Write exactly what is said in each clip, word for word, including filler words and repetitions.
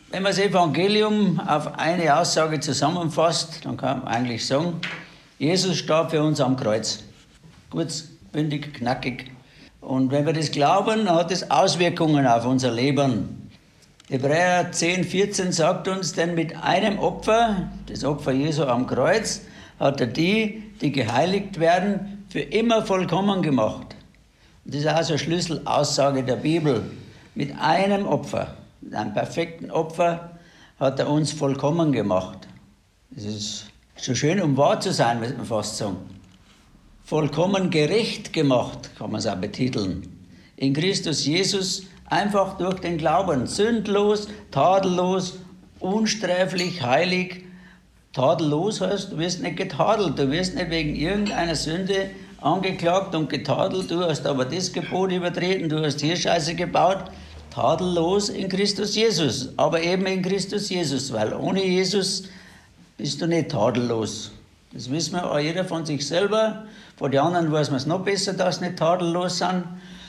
Wenn man das Evangelium auf eine Aussage zusammenfasst, dann kann man eigentlich sagen, Jesus starb für uns am Kreuz. Kurz, bündig, knackig. Und wenn wir das glauben, dann hat das Auswirkungen auf unser Leben. Hebräer zehn, vierzehn sagt uns, denn mit einem Opfer, das Opfer Jesu am Kreuz, hat er die, die geheiligt werden, für immer vollkommen gemacht. Und das ist auch so eine Schlüsselaussage der Bibel. Mit einem Opfer, mit einem perfekten Opfer, hat er uns vollkommen gemacht. Das ist so schön, um wahr zu sein, muss man fast sagen. Vollkommen gerecht gemacht, kann man es auch betiteln. In Christus Jesus einfach durch den Glauben, sündlos, tadellos, unsträflich, heilig. Tadellos heißt, du wirst nicht getadelt, du wirst nicht wegen irgendeiner Sünde angeklagt und getadelt, du hast aber das Gebot übertreten, du hast hier Scheiße gebaut. Tadellos in Christus Jesus, aber eben in Christus Jesus, weil ohne Jesus bist du nicht tadellos. Das wissen wir auch jeder von sich selber. Von den anderen weiß man es noch besser, dass sie nicht tadellos sind.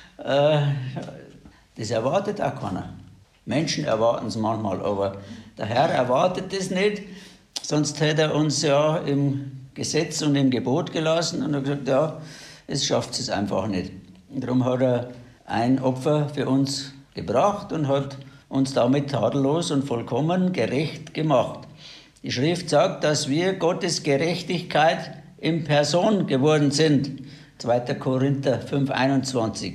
Das erwartet auch keiner. Menschen erwarten es manchmal, aber der Herr erwartet es nicht. Sonst hätte er uns ja im Gesetz und im Gebot gelassen und hat gesagt, ja, es schafft es einfach nicht. Und darum hat er ein Opfer für uns gebracht und hat uns damit tadellos und vollkommen gerecht gemacht. Die Schrift sagt, dass wir Gottes Gerechtigkeit in Person geworden sind. zweiter Korinther fünf, einundzwanzig.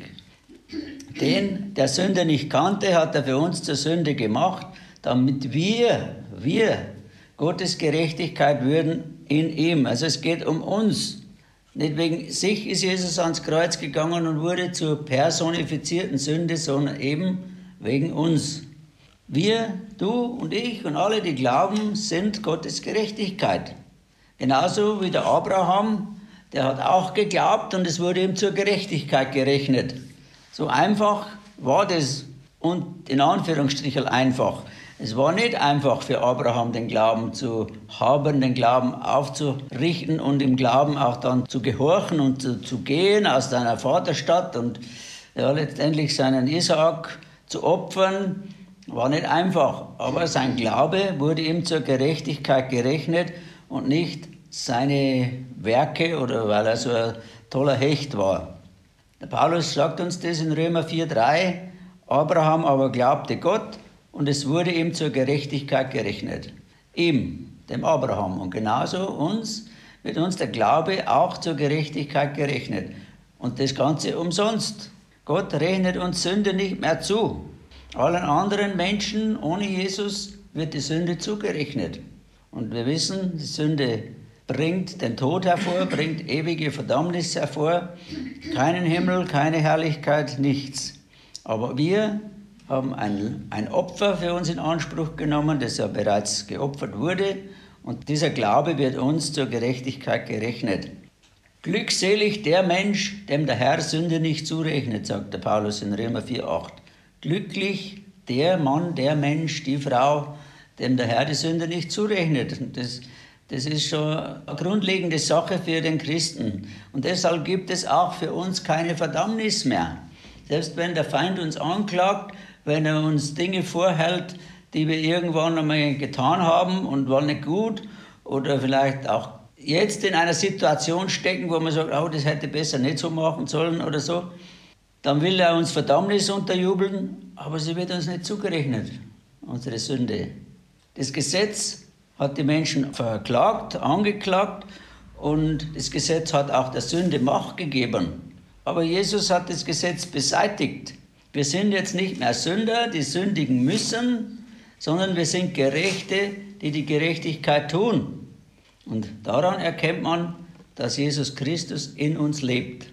Den, der Sünde nicht kannte, hat er für uns zur Sünde gemacht, damit wir, wir Gottes Gerechtigkeit würden in ihm. Also es geht um uns. Nicht wegen sich ist Jesus ans Kreuz gegangen und wurde zur personifizierten Sünde, sondern eben wegen uns. Wir, du und ich und alle, die glauben, sind Gottes Gerechtigkeit. Genauso wie der Abraham, der hat auch geglaubt und es wurde ihm zur Gerechtigkeit gerechnet. So einfach war das und in Anführungsstrichen einfach. Es war nicht einfach für Abraham, den Glauben zu haben, den Glauben aufzurichten und im Glauben auch dann zu gehorchen und zu, zu gehen aus seiner Vaterstadt und ja, letztendlich seinen Isaak zu opfern. War nicht einfach, aber sein Glaube wurde ihm zur Gerechtigkeit gerechnet und nicht seine Werke oder weil er so ein toller Hecht war. Der Paulus sagt uns das in Römer vier, drei, Abraham aber glaubte Gott und es wurde ihm zur Gerechtigkeit gerechnet. Ihm, dem Abraham. Und genauso uns wird uns der Glaube auch zur Gerechtigkeit gerechnet. Und das Ganze umsonst. Gott rechnet uns Sünde nicht mehr zu. Allen anderen Menschen ohne Jesus wird die Sünde zugerechnet. Und wir wissen, die Sünde bringt den Tod hervor, bringt ewige Verdammnis hervor. Keinen Himmel, keine Herrlichkeit, nichts. Aber wir haben ein, ein Opfer für uns in Anspruch genommen, das ja bereits geopfert wurde. Und dieser Glaube wird uns zur Gerechtigkeit gerechnet. Glückselig der Mensch, dem der Herr Sünde nicht zurechnet, sagt der Paulus in Römer vier, acht. Glücklich der Mann, der Mensch, die Frau, dem der Herr die Sünde nicht zurechnet. Und das, das ist schon eine grundlegende Sache für den Christen. Und deshalb gibt es auch für uns keine Verdammnis mehr. Selbst wenn der Feind uns anklagt, wenn er uns Dinge vorhält, die wir irgendwann einmal getan haben und waren nicht gut oder vielleicht auch jetzt in einer Situation stecken, wo man sagt, oh, das hätte besser nicht so machen sollen oder so, dann will er uns Verdammnis unterjubeln, aber sie wird uns nicht zugerechnet, unsere Sünde. Das Gesetz hat die Menschen verklagt, angeklagt und das Gesetz hat auch der Sünde Macht gegeben. Aber Jesus hat das Gesetz beseitigt. Wir sind jetzt nicht mehr Sünder, die sündigen müssen, sondern wir sind Gerechte, die die Gerechtigkeit tun. Und daran erkennt man, dass Jesus Christus in uns lebt.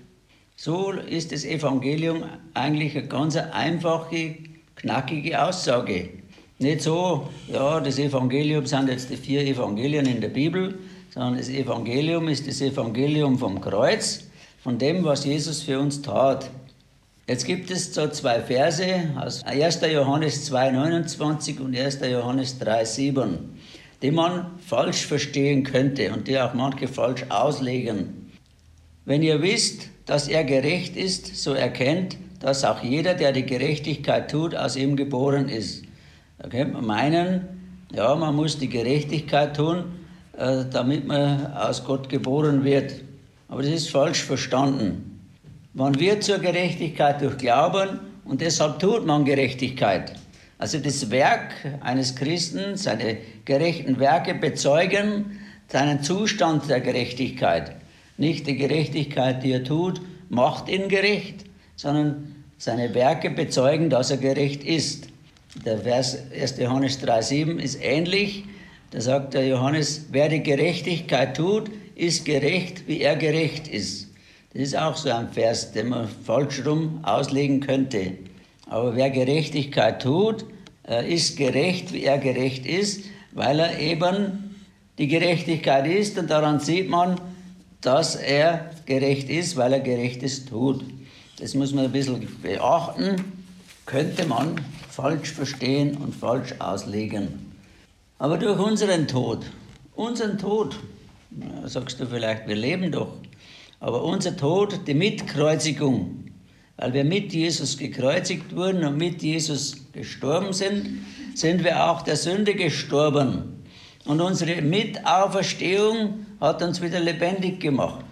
So ist das Evangelium eigentlich eine ganz einfache, knackige Aussage. Nicht so, ja, das Evangelium sind jetzt die vier Evangelien in der Bibel, sondern das Evangelium ist das Evangelium vom Kreuz, von dem, was Jesus für uns tat. Jetzt gibt es so zwei Verse aus erster Johannes zwei, neunundzwanzig und erster Johannes drei, sieben, die man falsch verstehen könnte und die auch manche falsch auslegen. Wenn ihr wisst, dass er gerecht ist, so erkennt, dass auch jeder, der die Gerechtigkeit tut, aus ihm geboren ist. Da könnte man meinen, ja, man muss die Gerechtigkeit tun, äh, damit man aus Gott geboren wird. Aber das ist falsch verstanden. Man wird zur Gerechtigkeit durch Glauben und deshalb tut man Gerechtigkeit. Also das Werk eines Christen, seine gerechten Werke bezeugen seinen Zustand der Gerechtigkeit. Nicht die Gerechtigkeit, die er tut, macht ihn gerecht, sondern seine Werke bezeugen, dass er gerecht ist. Der Vers erster Johannes drei sieben ist ähnlich. Da sagt der Johannes, wer die Gerechtigkeit tut, ist gerecht, wie er gerecht ist. Das ist auch so ein Vers, den man falsch rum auslegen könnte. Aber wer Gerechtigkeit tut, ist gerecht, wie er gerecht ist, weil er eben die Gerechtigkeit ist. Und daran sieht man, dass er gerecht ist, weil er Gerechtes tut. Das muss man ein bisschen beachten, könnte man falsch verstehen und falsch auslegen. Aber durch unseren Tod, unseren Tod, sagst du vielleicht, wir leben doch, aber unser Tod, die Mitkreuzigung, weil wir mit Jesus gekreuzigt wurden und mit Jesus gestorben sind, sind wir auch der Sünde gestorben. Und unsere Mitauferstehung hat uns wieder lebendig gemacht.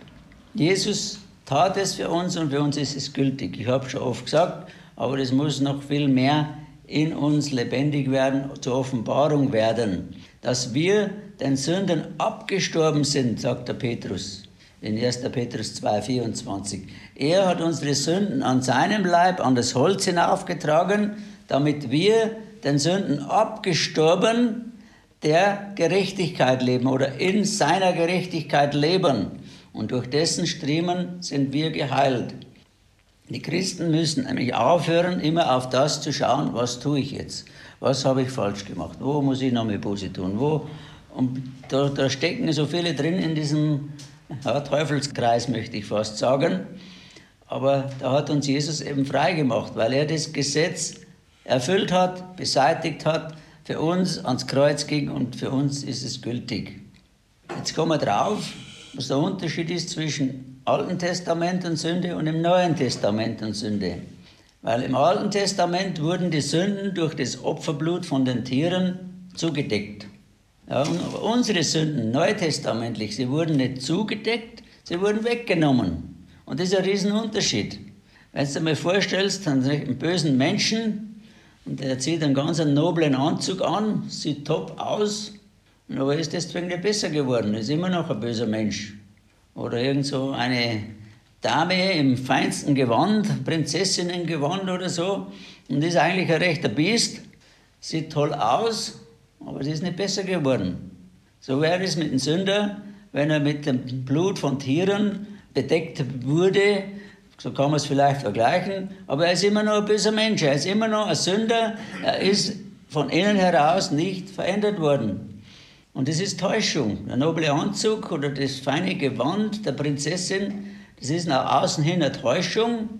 Jesus tat es für uns und für uns ist es gültig. Ich habe schon oft gesagt, aber das muss noch viel mehr in uns lebendig werden, zur Offenbarung werden. Dass wir den Sünden abgestorben sind, sagt der Petrus in erster Petrus zwei vierundzwanzig. Er hat unsere Sünden an seinem Leib an das Holz hinaufgetragen, damit wir den Sünden abgestorben der Gerechtigkeit leben oder in seiner Gerechtigkeit leben. Und durch dessen Striemen sind wir geheilt. Die Christen müssen nämlich aufhören, immer auf das zu schauen, was tue ich jetzt? Was habe ich falsch gemacht? Wo muss ich noch mehr Buße tun? Wo? Und da, da stecken so viele drin in diesem ja, Teufelskreis, möchte ich fast sagen. Aber da hat uns Jesus eben frei gemacht, weil er das Gesetz erfüllt hat, beseitigt hat, für uns ans Kreuz ging und für uns ist es gültig. Jetzt kommen wir drauf, was der Unterschied ist zwischen Alten Testament und Sünde und im Neuen Testament und Sünde. Weil im Alten Testament wurden die Sünden durch das Opferblut von den Tieren zugedeckt. Ja, und unsere Sünden, neutestamentlich, sie wurden nicht zugedeckt, sie wurden weggenommen. Und das ist ein Riesenunterschied. Wenn du dir mal vorstellst, einen bösen Menschen, und der zieht einen ganz noblen Anzug an, sieht top aus, aber ist deswegen nicht besser geworden, ist immer noch ein böser Mensch. Oder irgend so eine Dame im feinsten Gewand, Prinzessinnengewand oder so, und ist eigentlich ein rechter Biest, sieht toll aus, aber sie ist nicht besser geworden. So wäre es mit dem Sünder, wenn er mit dem Blut von Tieren bedeckt wurde, so kann man es vielleicht vergleichen, aber er ist immer noch ein böser Mensch, er ist immer noch ein Sünder, er ist von innen heraus nicht verändert worden. Und das ist Täuschung. Der noble Anzug oder das feine Gewand der Prinzessin, das ist nach außen hin eine Täuschung,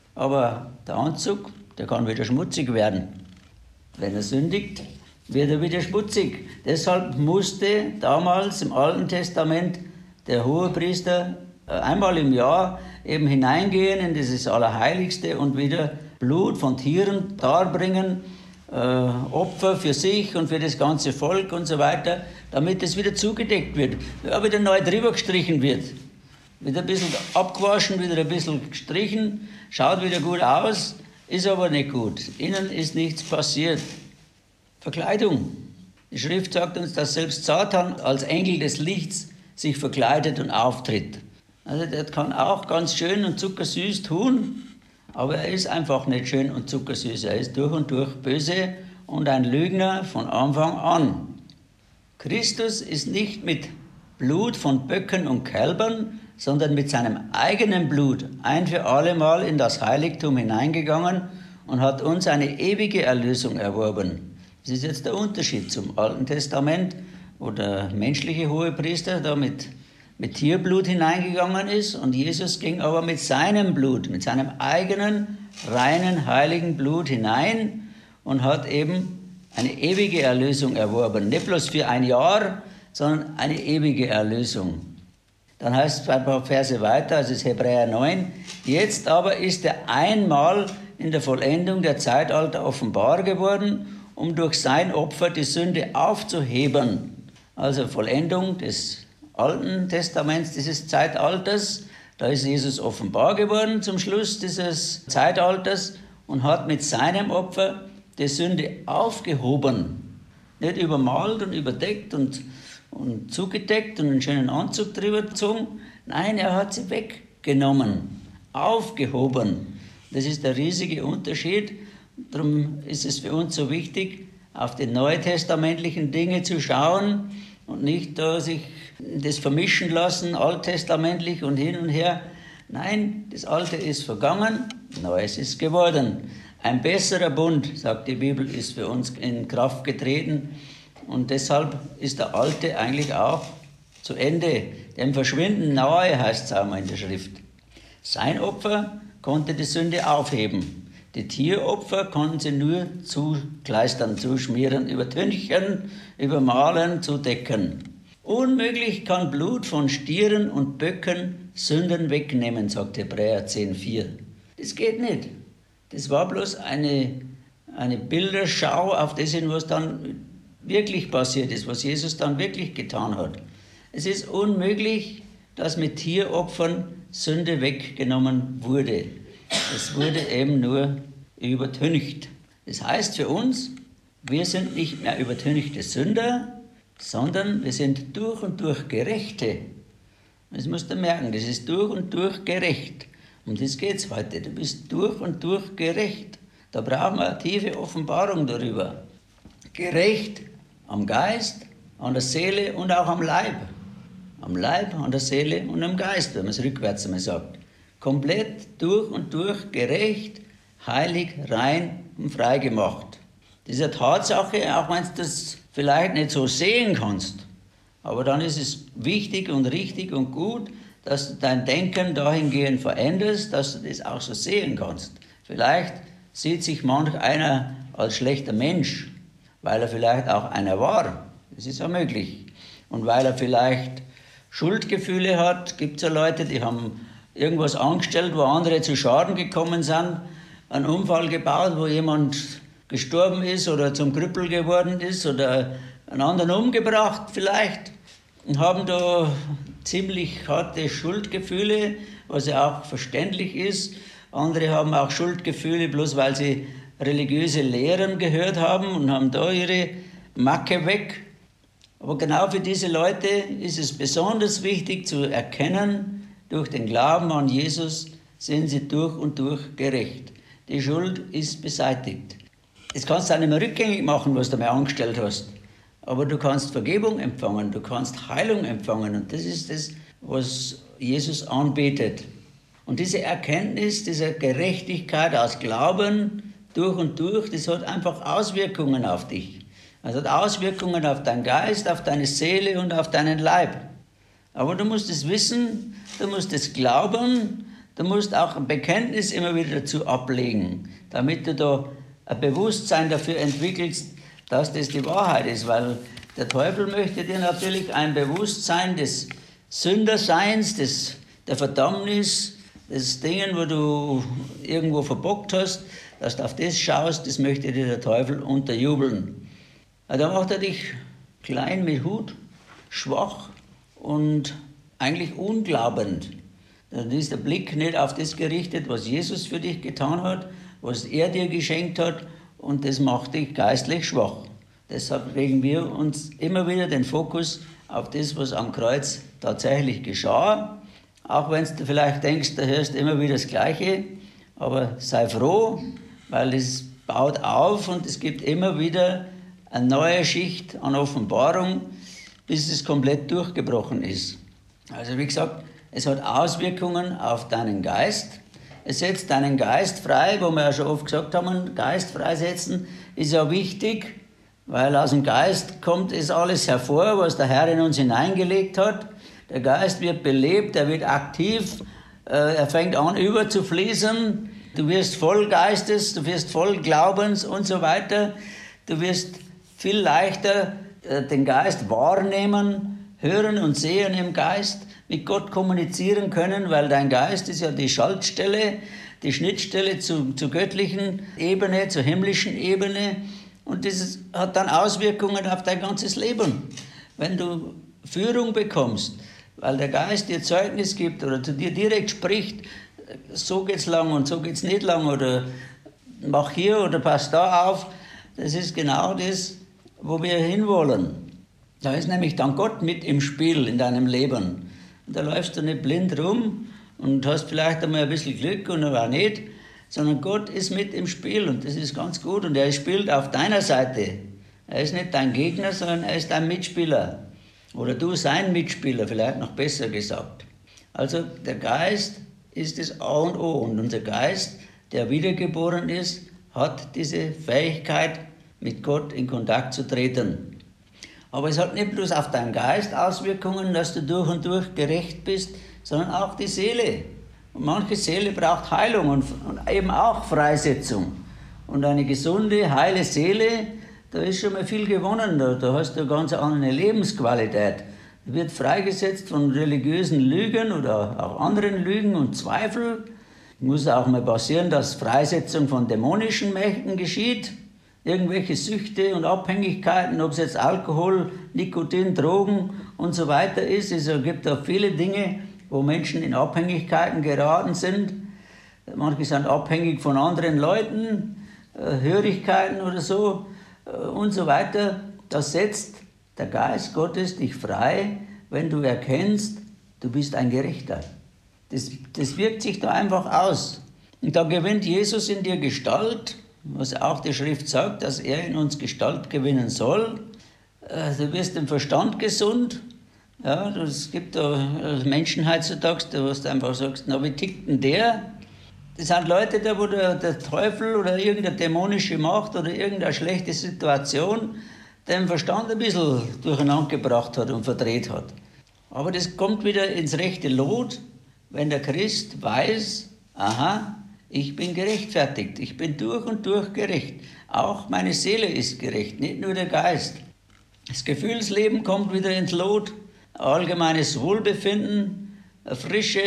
aber der Anzug, der kann wieder schmutzig werden. Wenn er sündigt, wird er wieder schmutzig. Deshalb musste damals im Alten Testament der Hohepriester einmal im Jahr eben hineingehen in dieses Allerheiligste und wieder Blut von Tieren darbringen, äh, Opfer für sich und für das ganze Volk und so weiter, damit es wieder zugedeckt wird, ja, wieder neu drüber gestrichen wird. Wieder ein bisschen abgewaschen, wieder ein bisschen gestrichen, schaut wieder gut aus, ist aber nicht gut. Innen ist nichts passiert. Verkleidung. Die Schrift sagt uns, dass selbst Satan als Engel des Lichts sich verkleidet und auftritt. Also der kann auch ganz schön und zuckersüß tun, aber er ist einfach nicht schön und zuckersüß. Er ist durch und durch böse und ein Lügner von Anfang an. Christus ist nicht mit Blut von Böcken und Kälbern, sondern mit seinem eigenen Blut ein für alle Mal in das Heiligtum hineingegangen und hat uns eine ewige Erlösung erworben. Das ist jetzt der Unterschied zum Alten Testament, wo der menschliche Hohepriester da mit, mit Tierblut hineingegangen ist und Jesus ging aber mit seinem Blut, mit seinem eigenen, reinen, heiligen Blut hinein und hat eben eine ewige Erlösung erworben. Nicht bloß für ein Jahr, sondern eine ewige Erlösung. Dann heißt es ein paar Verse weiter, also ist Hebräer neun, jetzt aber ist er einmal in der Vollendung der Zeitalter offenbar geworden, um durch sein Opfer die Sünde aufzuheben. Also Vollendung des Alten Testaments, dieses Zeitalters. Da ist Jesus offenbar geworden zum Schluss dieses Zeitalters und hat mit seinem Opfer die Sünde aufgehoben. Nicht übermalt und überdeckt und, und zugedeckt und einen schönen Anzug drüber gezogen. Nein, er hat sie weggenommen, aufgehoben. Das ist der riesige Unterschied. Darum ist es für uns so wichtig, auf die neutestamentlichen Dinge zu schauen und nicht da sich das vermischen lassen, alttestamentlich und hin und her. Nein, das Alte ist vergangen, Neues ist geworden. Ein besserer Bund, sagt die Bibel, ist für uns in Kraft getreten und deshalb ist der Alte eigentlich auch zu Ende. Dem Verschwinden nahe, heißt es einmal in der Schrift. Sein Opfer konnte die Sünde aufheben. Die Tieropfer konnten sie nur zukleistern, zuschmieren, übertünchen, übermalen, zudecken. Unmöglich kann Blut von Stieren und Böcken Sünden wegnehmen, sagt Hebräer zehn vier. Das geht nicht. Das war bloß eine, eine Bilderschau auf das hin, was dann wirklich passiert ist, was Jesus dann wirklich getan hat. Es ist unmöglich, dass mit Tieropfern Sünde weggenommen wurde. Es wurde eben nur übertüncht. Das heißt für uns, wir sind nicht mehr übertünchte Sünder, sondern wir sind durch und durch Gerechte. Das musst du merken, das ist durch und durch gerecht. Um das geht es heute. Du bist durch und durch gerecht. Da brauchen wir eine tiefe Offenbarung darüber. Gerecht am Geist, an der Seele und auch am Leib. Am Leib, an der Seele und am Geist, wenn man es rückwärts einmal sagt. Komplett durch und durch gerecht, heilig, rein und frei gemacht. Das ist eine Tatsache, auch wenn du das vielleicht nicht so sehen kannst. Aber dann ist es wichtig und richtig und gut, dass du dein Denken dahingehend veränderst, dass du das auch so sehen kannst. Vielleicht sieht sich manch einer als schlechter Mensch, weil er vielleicht auch einer war. Das ist ja möglich. Und weil er vielleicht Schuldgefühle hat, gibt es ja Leute, die haben irgendwas angestellt, wo andere zu Schaden gekommen sind, einen Unfall gebaut, wo jemand gestorben ist oder zum Krüppel geworden ist oder einen anderen umgebracht vielleicht und haben da ziemlich harte Schuldgefühle, was ja auch verständlich ist. Andere haben auch Schuldgefühle, bloß weil sie religiöse Lehren gehört haben und haben da ihre Macke weg. Aber genau für diese Leute ist es besonders wichtig zu erkennen, durch den Glauben an Jesus sind sie durch und durch gerecht. Die Schuld ist beseitigt. Das kannst du auch nicht mehr rückgängig machen, was du mal angestellt hast. Aber du kannst Vergebung empfangen, du kannst Heilung empfangen. Und das ist das, was Jesus anbietet. Und diese Erkenntnis dieser Gerechtigkeit aus Glauben durch und durch, das hat einfach Auswirkungen auf dich. Es hat Auswirkungen auf deinen Geist, auf deine Seele und auf deinen Leib. Aber du musst es wissen, du musst es glauben, du musst auch ein Bekenntnis immer wieder dazu ablegen, damit du da ein Bewusstsein dafür entwickelst, dass das die Wahrheit ist. Weil der Teufel möchte dir natürlich ein Bewusstsein des Sünderseins, des, der Verdammnis, des Dingen, wo du irgendwo verbockt hast, dass du auf das schaust, das möchte dir der Teufel unterjubeln. Da macht er dich klein mit Hut, schwach und eigentlich unglaubend. Dann ist der Blick nicht auf das gerichtet, was Jesus für dich getan hat, was er dir geschenkt hat, und das macht dich geistlich schwach. Deshalb legen wir uns immer wieder den Fokus auf das, was am Kreuz tatsächlich geschah. Auch wenn du vielleicht denkst, du hörst immer wieder das Gleiche, aber sei froh, weil es baut auf und es gibt immer wieder eine neue Schicht an Offenbarung, bis es komplett durchgebrochen ist. Also wie gesagt, es hat Auswirkungen auf deinen Geist. Es setzt deinen Geist frei, wo wir ja schon oft gesagt haben, Geist freisetzen ist ja wichtig, weil aus dem Geist kommt es alles hervor, was der Herr in uns hineingelegt hat. Der Geist wird belebt, er wird aktiv, er fängt an überzufließen. Du wirst voll Geistes, du wirst voll Glaubens und so weiter. Du wirst viel leichter den Geist wahrnehmen, hören und sehen im Geist, mit Gott kommunizieren können, weil dein Geist ist ja die Schaltstelle, die Schnittstelle zu, zur göttlichen Ebene, zur himmlischen Ebene. Und das hat dann Auswirkungen auf dein ganzes Leben. Wenn du Führung bekommst, weil der Geist dir Zeugnis gibt oder zu dir direkt spricht, so geht's lang und so geht's nicht lang oder mach hier oder pass da auf, das ist genau das, wo wir hinwollen. Da ist nämlich dann Gott mit im Spiel in deinem Leben. Und da läufst du nicht blind rum und hast vielleicht einmal ein bisschen Glück und auch nicht, sondern Gott ist mit im Spiel und das ist ganz gut und er spielt auf deiner Seite. Er ist nicht dein Gegner, sondern er ist dein Mitspieler. Oder du sein Mitspieler, vielleicht noch besser gesagt. Also der Geist ist das A und O und unser Geist, der wiedergeboren ist, hat diese Fähigkeit, mit Gott in Kontakt zu treten. Aber es hat nicht bloß auf deinen Geist Auswirkungen, dass du durch und durch gerecht bist, sondern auch die Seele. Und manche Seele braucht Heilung und, und eben auch Freisetzung. Und eine gesunde, heile Seele, da ist schon mal viel gewonnen. Da, da hast du eine ganz andere Lebensqualität. Da wird freigesetzt von religiösen Lügen oder auch anderen Lügen und Zweifel. Muss auch mal passieren, dass Freisetzung von dämonischen Mächten geschieht. Irgendwelche Süchte und Abhängigkeiten, ob es jetzt Alkohol, Nikotin, Drogen und so weiter ist. Es gibt auch viele Dinge, wo Menschen in Abhängigkeiten geraten sind. Manche sind abhängig von anderen Leuten, Hörigkeiten oder so und so weiter. Das setzt der Geist Gottes dich frei, wenn du erkennst, du bist ein Gerechter. Das, das wirkt sich da einfach aus. Und da gewinnt Jesus in dir Gestalt, was auch die Schrift sagt, dass er in uns Gestalt gewinnen soll. Du wirst im Verstand gesund. Ja, es gibt da Menschen heutzutage, wo du einfach sagst, na, wie tickt denn der? Das sind Leute, da, wo der, der Teufel oder irgendeine dämonische Macht oder irgendeine schlechte Situation den Verstand ein bisschen durcheinander gebracht hat und verdreht hat. Aber das kommt wieder ins rechte Lot, wenn der Christ weiß, aha, ich bin gerechtfertigt, ich bin durch und durch gerecht. Auch meine Seele ist gerecht, nicht nur der Geist. Das Gefühlsleben kommt wieder ins Lot, allgemeines Wohlbefinden, Frische,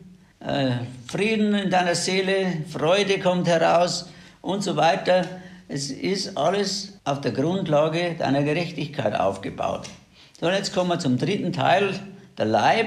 äh, Frieden in deiner Seele, Freude kommt heraus und so weiter. Es ist alles auf der Grundlage deiner Gerechtigkeit aufgebaut. So, und jetzt kommen wir zum dritten Teil, der Leib.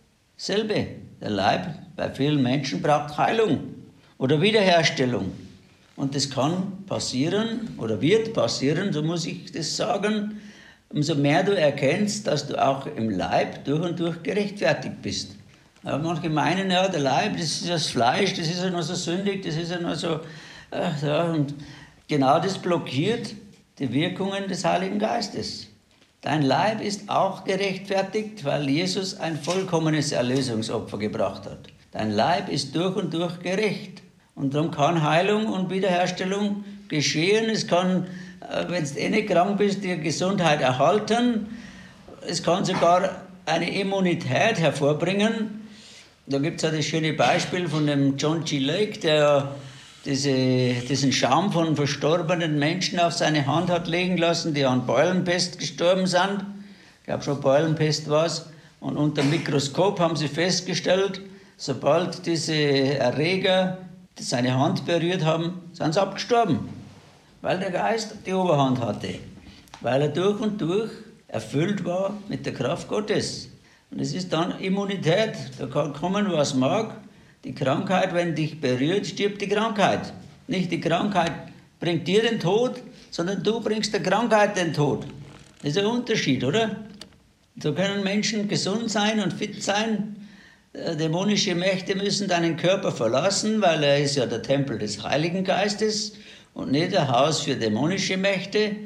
Selbe, der Leib bei vielen Menschen braucht Heilung oder Wiederherstellung. Und das kann passieren oder wird passieren, so muss ich das sagen, umso mehr du erkennst, dass du auch im Leib durch und durch gerechtfertigt bist. Ja, manche meinen, ja, der Leib, das ist das Fleisch, das ist ja nur so sündig, das ist ja nur so... Ach, ja, und genau das blockiert die Wirkungen des Heiligen Geistes. Dein Leib ist auch gerechtfertigt, weil Jesus ein vollkommenes Erlösungsopfer gebracht hat. Dein Leib ist durch und durch gerecht. Und darum kann Heilung und Wiederherstellung geschehen. Es kann, wenn du eh nicht krank bist, die Gesundheit erhalten. Es kann sogar eine Immunität hervorbringen. Da gibt es ja das schöne Beispiel von dem John G. Lake, der diese, diesen Schaum von verstorbenen Menschen auf seine Hand hat legen lassen, die an Beulenpest gestorben sind. Ich glaube schon Beulenpest war es. Und unter dem Mikroskop haben sie festgestellt, sobald diese Erreger seine Hand berührt haben, sind sie abgestorben. Weil der Geist die Oberhand hatte. Weil er durch und durch erfüllt war mit der Kraft Gottes. Und es ist dann Immunität. Da kann kommen, was mag. Die Krankheit, wenn dich berührt, stirbt die Krankheit. Nicht die Krankheit bringt dir den Tod, sondern du bringst der Krankheit den Tod. Das ist ein Unterschied, oder? So können Menschen gesund sein und fit sein. Dämonische Mächte müssen deinen Körper verlassen, weil er ist ja der Tempel des Heiligen Geistes und nicht ein Haus für dämonische Mächte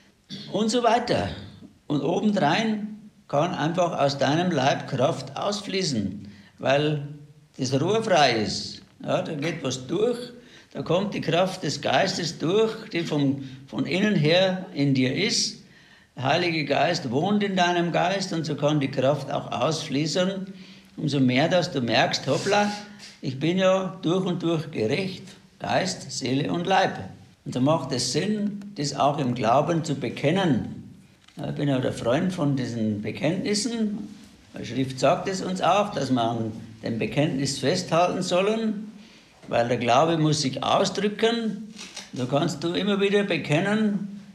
und so weiter. Und obendrein kann einfach aus deinem Leib Kraft ausfließen, weil das Rohr frei ist. Ja, da geht was durch, da kommt die Kraft des Geistes durch, die vom, von innen her in dir ist. Der Heilige Geist wohnt in deinem Geist und so kann die Kraft auch ausfließen. Umso mehr, dass du merkst, hoppla, ich bin ja durch und durch gerecht, Geist, Seele und Leib. Und so macht es Sinn, das auch im Glauben zu bekennen. Ich bin ja der Freund von diesen Bekenntnissen. Die Schrift sagt es uns auch, dass wir an dem Bekenntnis festhalten sollen, weil der Glaube muss sich ausdrücken. So kannst du immer wieder bekennen,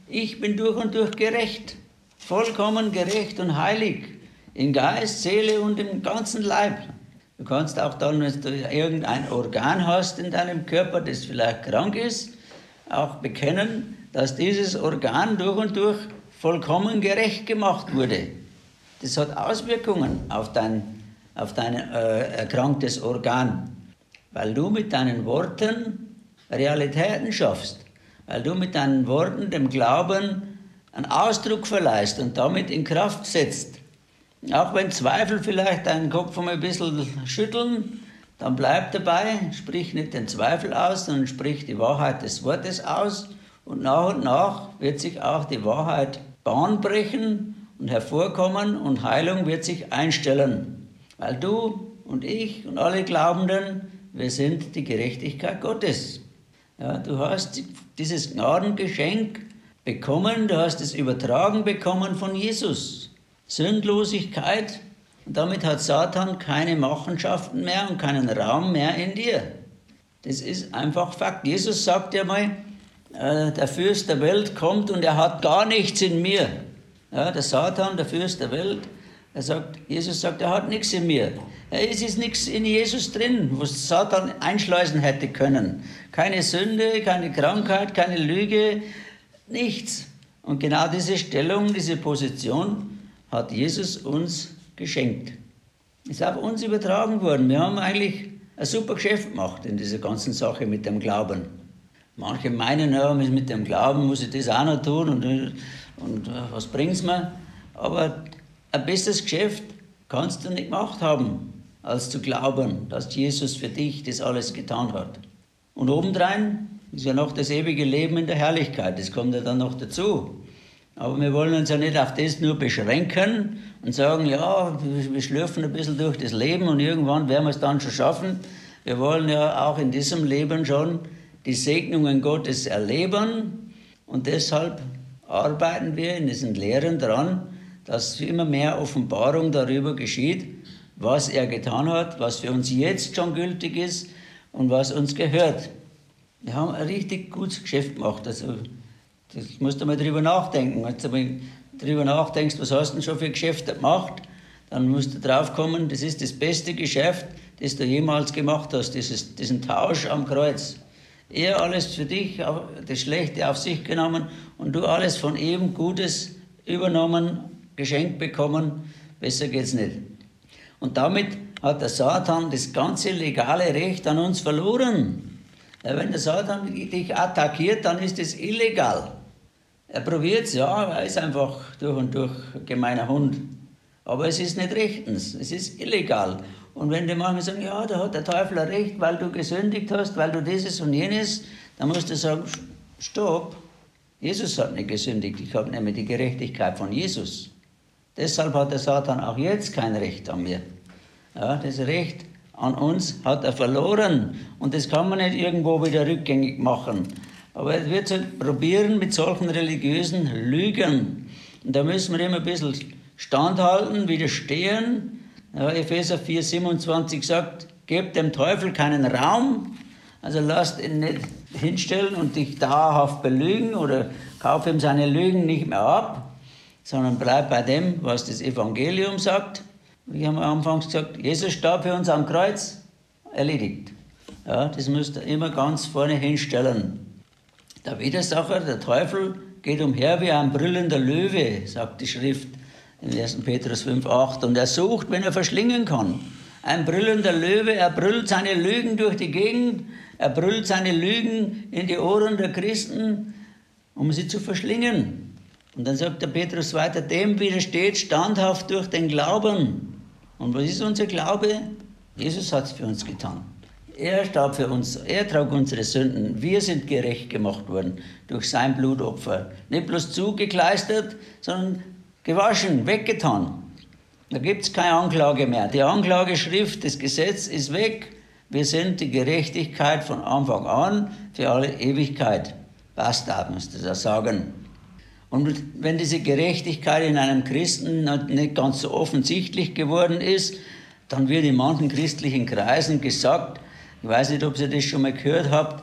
Ich bin durch und durch gerecht, vollkommen gerecht und heilig, in Geist, Seele und im ganzen Leib. Du kannst auch dann, wenn du irgendein Organ hast in deinem Körper, das vielleicht krank ist, auch bekennen, dass dieses Organ durch und durch vollkommen gerecht gemacht wurde. Das hat Auswirkungen auf dein, auf dein äh, erkranktes Organ, weil du mit deinen Worten Realitäten schaffst, weil du mit deinen Worten dem Glauben einen Ausdruck verleihst und damit in Kraft setzt. Auch wenn Zweifel vielleicht deinen Kopf einmal ein bisschen schütteln, dann bleib dabei, sprich nicht den Zweifel aus, sondern sprich die Wahrheit des Wortes aus. Und nach und nach wird sich auch die Wahrheit Bahn brechen und hervorkommen und Heilung wird sich einstellen. Weil du und ich und alle Glaubenden, wir sind die Gerechtigkeit Gottes. Ja, du hast dieses Gnadengeschenk bekommen, du hast es übertragen bekommen von Jesus. Sündlosigkeit, und damit hat Satan keine Machenschaften mehr und keinen Raum mehr in dir. Das ist einfach Fakt. Jesus sagt ja mal, äh, der Fürst der Welt kommt und er hat gar nichts in mir. Ja, der Satan, der Fürst der Welt, er sagt, Jesus sagt, er hat nichts in mir. Ja, es ist nichts in Jesus drin, was Satan einschleusen hätte können. Keine Sünde, keine Krankheit, keine Lüge, nichts. Und genau diese Stellung, diese Position hat Jesus uns geschenkt. Ist auf uns übertragen worden. Wir haben eigentlich ein super Geschäft gemacht in dieser ganzen Sache mit dem Glauben. Manche meinen, ja, mit dem Glauben muss ich das auch noch tun und, und was bringt es mir? Aber ein besseres Geschäft kannst du nicht gemacht haben, als zu glauben, dass Jesus für dich das alles getan hat. Und obendrein ist ja noch das ewige Leben in der Herrlichkeit. Das kommt ja dann noch dazu. Aber wir wollen uns ja nicht auf das nur beschränken und sagen, ja, wir schlürfen ein bisschen durch das Leben und irgendwann werden wir es dann schon schaffen. Wir wollen ja auch in diesem Leben schon die Segnungen Gottes erleben und deshalb arbeiten wir in diesen Lehren daran, dass immer mehr Offenbarung darüber geschieht, was er getan hat, was für uns jetzt schon gültig ist und was uns gehört. Wir haben ein richtig gutes Geschäft gemacht. Also, das musst du mal drüber nachdenken. Wenn du mal drüber nachdenkst, was hast du denn schon für Geschäfte gemacht, dann musst du drauf kommen, das ist das beste Geschäft, das du jemals gemacht hast, dieses, diesen Tausch am Kreuz. Er alles für dich, das Schlechte auf sich genommen und du alles von ihm Gutes übernommen, geschenkt bekommen. Besser geht's nicht. Und damit hat der Satan das ganze legale Recht an uns verloren. Ja, wenn der Satan dich attackiert, dann ist es illegal. Er probiert es, ja, er ist einfach durch und durch ein gemeiner Hund. Aber es ist nicht rechtens, es ist illegal. Und wenn die manchmal sagen, ja, da hat der Teufel ein Recht, weil du gesündigt hast, weil du dieses und jenes, dann musst du sagen, stopp, Jesus hat nicht gesündigt, ich habe nämlich die Gerechtigkeit von Jesus. Deshalb hat der Satan auch jetzt kein Recht an mir. Ja, das Recht an uns hat er verloren und das kann man nicht irgendwo wieder rückgängig machen. Aber er wird halt probieren mit solchen religiösen Lügen. Und da müssen wir immer ein bisschen standhalten, widerstehen. Ja, Epheser vier siebenundzwanzig sagt, gebt dem Teufel keinen Raum, also lasst ihn nicht hinstellen und dich dauerhaft belügen oder kauf ihm seine Lügen nicht mehr ab, sondern bleib bei dem, was das Evangelium sagt. Wie haben wir anfangs gesagt, Jesus starb für uns am Kreuz, erledigt. Ja, das müsst ihr immer ganz vorne hinstellen. Der Widersacher, der Teufel, geht umher wie ein brüllender Löwe, sagt die Schrift in ersten Petrus fünf acht. Und er sucht, wenn er verschlingen kann. Ein brüllender Löwe, er brüllt seine Lügen durch die Gegend, er brüllt seine Lügen in die Ohren der Christen, um sie zu verschlingen. Und dann sagt der Petrus weiter, dem widersteht standhaft durch den Glauben. Und was ist unser Glaube? Jesus hat es für uns getan. Er starb für uns, er trug unsere Sünden. Wir sind gerecht gemacht worden durch sein Blutopfer. Nicht bloß zugekleistert, sondern gewaschen, weggetan. Da gibt es keine Anklage mehr. Die Anklageschrift, das Gesetz ist weg. Wir sind die Gerechtigkeit von Anfang an für alle Ewigkeit. Basta, musst du das sagen. Und wenn diese Gerechtigkeit in einem Christen nicht ganz so offensichtlich geworden ist, dann wird in manchen christlichen Kreisen gesagt, ich weiß nicht, ob ihr das schon mal gehört habt,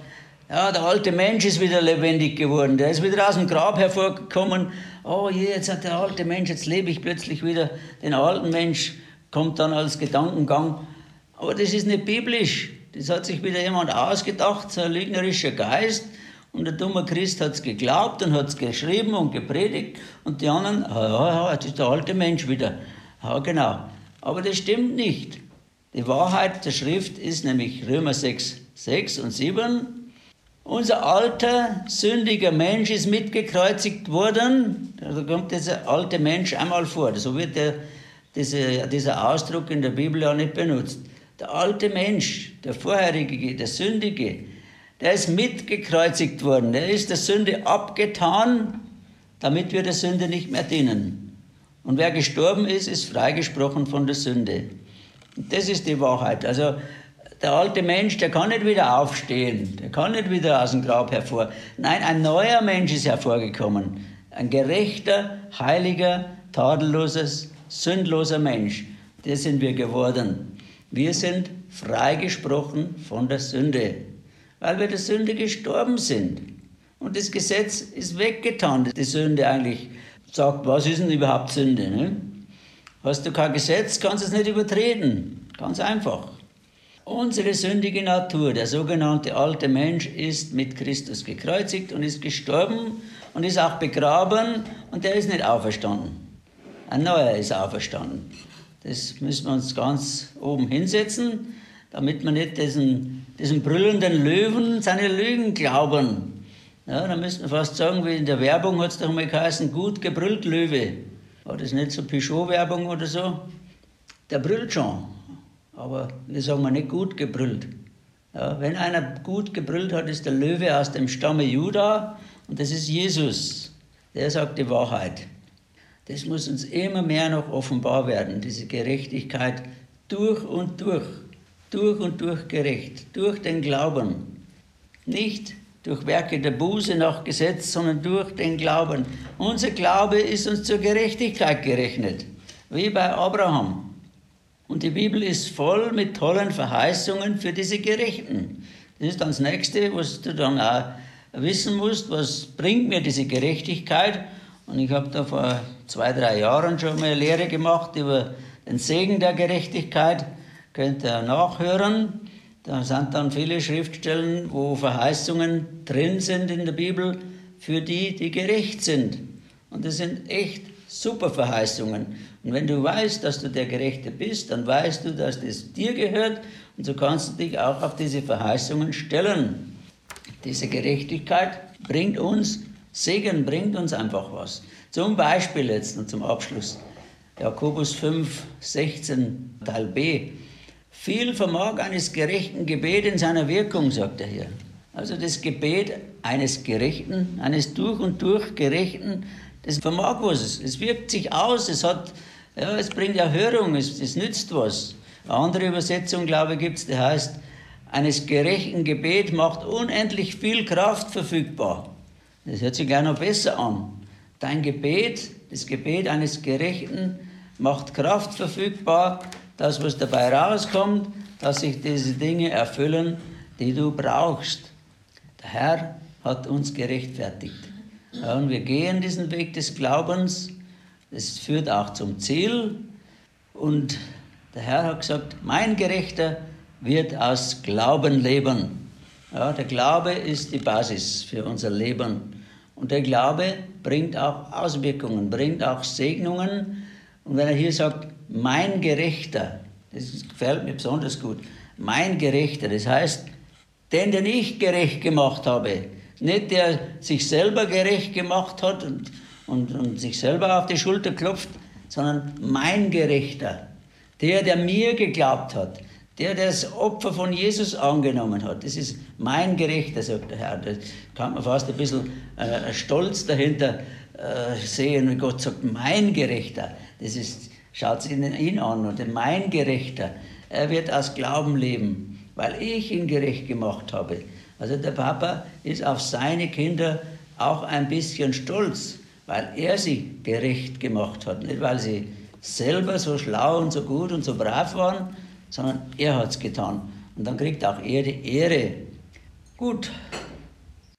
Ja, der alte Mensch ist wieder lebendig geworden, der ist wieder aus dem Grab hervorgekommen. Oh je, jetzt hat der alte Mensch, jetzt lebe ich plötzlich wieder. Den alten Mensch kommt dann als Gedankengang. Aber das ist nicht biblisch. Das hat sich wieder jemand ausgedacht, so ein lügnerischer Geist. Und der dumme Christ hat es geglaubt und hat es geschrieben und gepredigt. Und die anderen, ja, ja, jetzt ist der alte Mensch wieder. Ja, genau. Aber das stimmt nicht. Die Wahrheit der Schrift ist nämlich Römer sechs, sechs und sieben. Unser alter, sündiger Mensch ist mitgekreuzigt worden. Da kommt dieser alte Mensch einmal vor. So wird der, diese, dieser Ausdruck in der Bibel ja nicht benutzt. Der alte Mensch, der vorherige, der Sündige, der ist mitgekreuzigt worden. Der ist der Sünde abgetan, damit wir der Sünde nicht mehr dienen. Und wer gestorben ist, ist freigesprochen von der Sünde. Und das ist die Wahrheit. Also der alte Mensch, der kann nicht wieder aufstehen, der kann nicht wieder aus dem Grab hervor. Nein, ein neuer Mensch ist hervorgekommen. Ein gerechter, heiliger, tadelloses, sündloser Mensch. Der sind wir geworden. Wir sind freigesprochen von der Sünde, weil wir der Sünde gestorben sind. Und das Gesetz ist weggetan. Die Sünde eigentlich sagt, was ist denn überhaupt Sünde? Ne? Hast du kein Gesetz, kannst du es nicht übertreten. Ganz einfach. Unsere sündige Natur, der sogenannte alte Mensch, ist mit Christus gekreuzigt und ist gestorben und ist auch begraben und der ist nicht auferstanden. Ein neuer ist auferstanden. Das müssen wir uns ganz oben hinsetzen, damit wir nicht diesen, diesen brüllenden Löwen seine Lügen glauben. Ja, da müssten wir fast sagen, wie in der Werbung hat es doch mal geheißen, gut gebrüllt Löwe. War das nicht so Peugeot-Werbung oder so? Der brüllt schon. Aber wir sagen mal nicht gut gebrüllt. Ja, wenn einer gut gebrüllt hat, ist der Löwe aus dem Stamme Juda und das ist Jesus. Der sagt die Wahrheit. Das muss uns immer mehr noch offenbar werden, diese Gerechtigkeit durch und durch, durch und durch gerecht, durch den Glauben. Nicht durch Werke der Buße nach Gesetz, sondern durch den Glauben. Unser Glaube ist uns zur Gerechtigkeit gerechnet, wie bei Abraham. Und die Bibel ist voll mit tollen Verheißungen für diese Gerechten. Das ist dann das Nächste, was du dann auch wissen musst, was bringt mir diese Gerechtigkeit. Und ich habe da vor zwei, drei Jahren schon mal eine Lehre gemacht über den Segen der Gerechtigkeit. Könnt ihr nachhören. Da sind dann viele Schriftstellen, wo Verheißungen drin sind in der Bibel für die, die gerecht sind. Und das sind echt super Verheißungen. Und wenn du weißt, dass du der Gerechte bist, dann weißt du, dass das dir gehört und so kannst du dich auch auf diese Verheißungen stellen. Diese Gerechtigkeit bringt uns Segen, bringt uns einfach was. Zum Beispiel jetzt und zum Abschluss Jakobus fünf, sechzehn, Teil B. Viel vermag eines gerechten Gebet in seiner Wirkung, sagt er hier. Also das Gebet eines Gerechten, eines durch und durch Gerechten, das vermag was. Es wirkt sich aus, es hat, ja, es bringt Erhörung, es, es nützt was. Eine andere Übersetzung, glaube ich, gibt es, die heißt, eines gerechten Gebet macht unendlich viel Kraft verfügbar. Das hört sich gleich noch besser an. Dein Gebet, das Gebet eines Gerechten, macht Kraft verfügbar, das, was dabei rauskommt, dass sich diese Dinge erfüllen, die du brauchst. Der Herr hat uns gerechtfertigt. Ja, und wir gehen diesen Weg des Glaubens, das führt auch zum Ziel. Und der Herr hat gesagt, mein Gerechter wird aus Glauben leben. Ja, der Glaube ist die Basis für unser Leben. Und der Glaube bringt auch Auswirkungen, bringt auch Segnungen. Und wenn er hier sagt, mein Gerechter, das gefällt mir besonders gut, mein Gerechter, das heißt, den, den ich gerecht gemacht habe, nicht der sich selber gerecht gemacht hat und, und, und sich selber auf die Schulter klopft, sondern mein Gerechter, der, der mir geglaubt hat, der, der das Opfer von Jesus angenommen hat. Das ist mein Gerechter, sagt der Herr. Da kann man fast ein bisschen äh, Stolz dahinter äh, sehen, wenn Gott sagt, mein Gerechter. Das ist, schaut sich ihn an, und mein Gerechter, er wird aus Glauben leben, weil ich ihn gerecht gemacht habe. Also der Papa ist auf seine Kinder auch ein bisschen stolz, weil er sie gerecht gemacht hat. Nicht, weil sie selber so schlau und so gut und so brav waren, sondern er hat es getan. Und dann kriegt auch er die Ehre. Gut,